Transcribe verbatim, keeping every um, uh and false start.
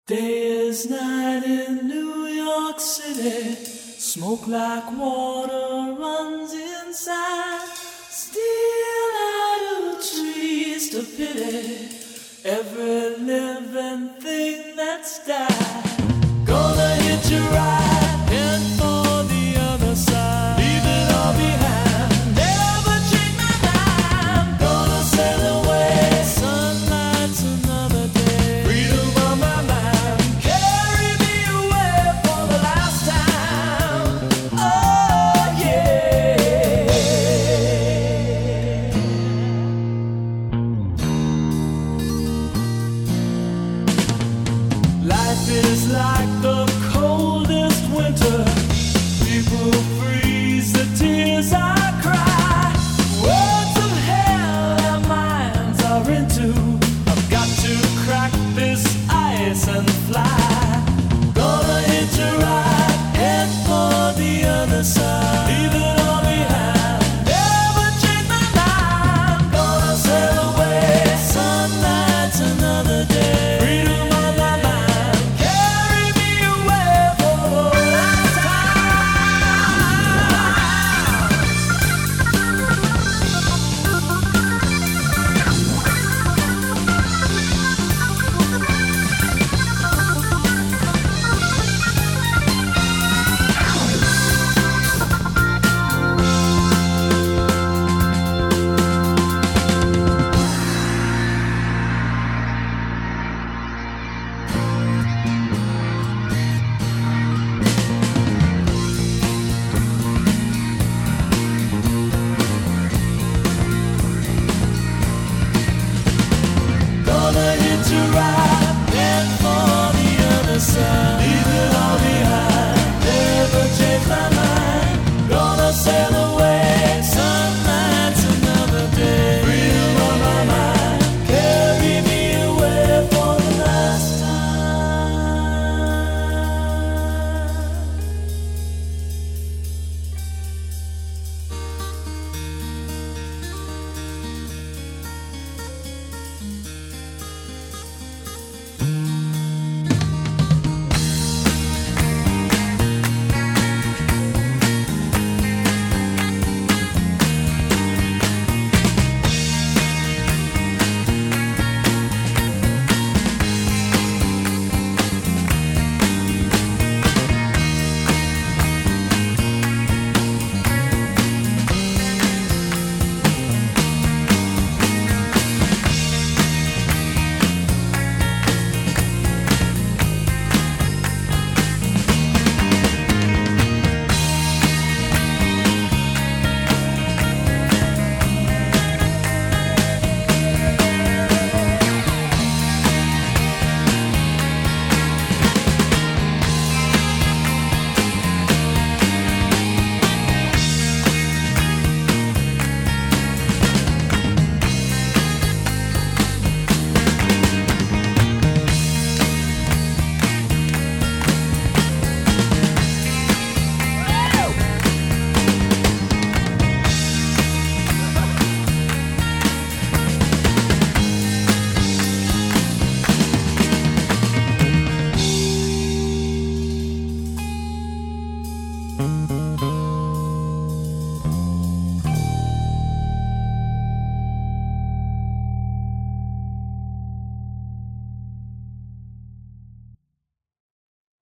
Day is night in New York City. Smoke like water runs inside. Still out of trees to pity every living thing that's died. Gonna hit you right, head for the other side. Leave it all behind, never change my mind. Gonna sail away, sunlight's another day. Freedom on my mind, carry me away for the last time. Oh yeah. Life is like the coldest winter. People